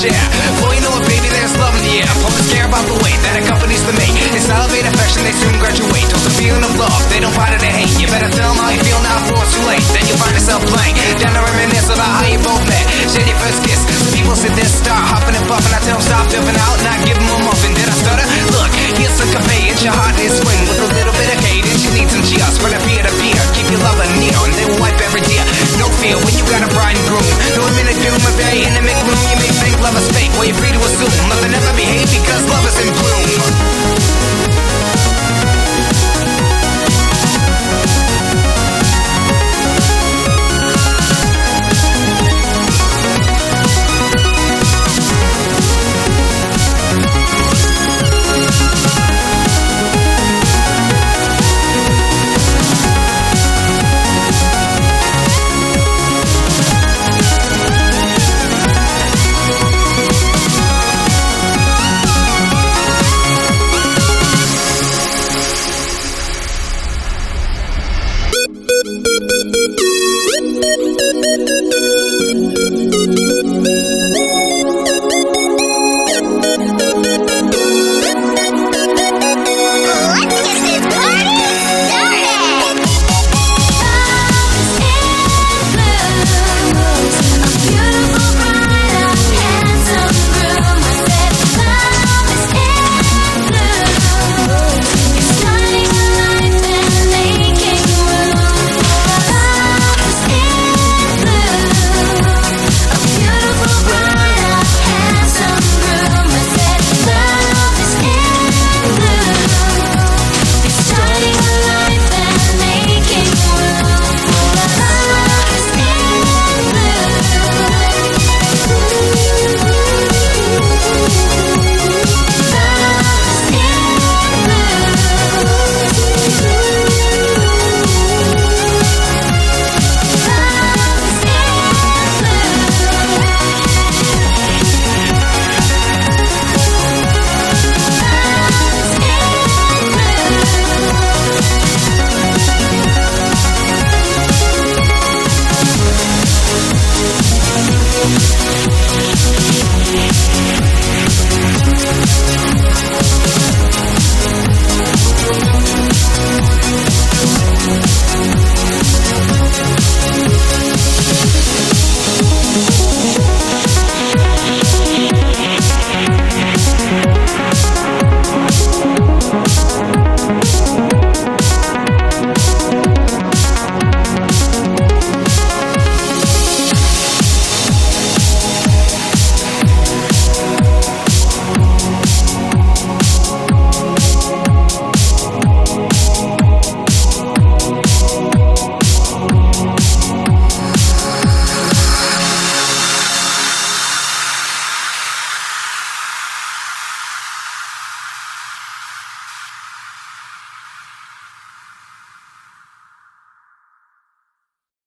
share. Boy, you know what, baby, there's love in the air. Opponents care about the way that accompanies the mate. It's elevate affection, they soon graduate. Towards the feeling of love, they don't find it to hate. You better tell them how you feel now before it's too late. Then you find yourself playing down to reminisce about how you both met. Share your first kiss. Some people sit there, start hopping and buffing. I tell them stop dipping out and I give them a muffin. Did I stutter? Look, here's a cafe. It's your heart is swing with a little bit of cadence. You need some cheers, spread a peer to peer. Keep your lover near and they will wipe every tear. No fear when you got a bride and groom. No minute doom, a very intimate room. You may think love is fake, well you're free to assume. Nothing ever behave because love is in bloom. Thank you.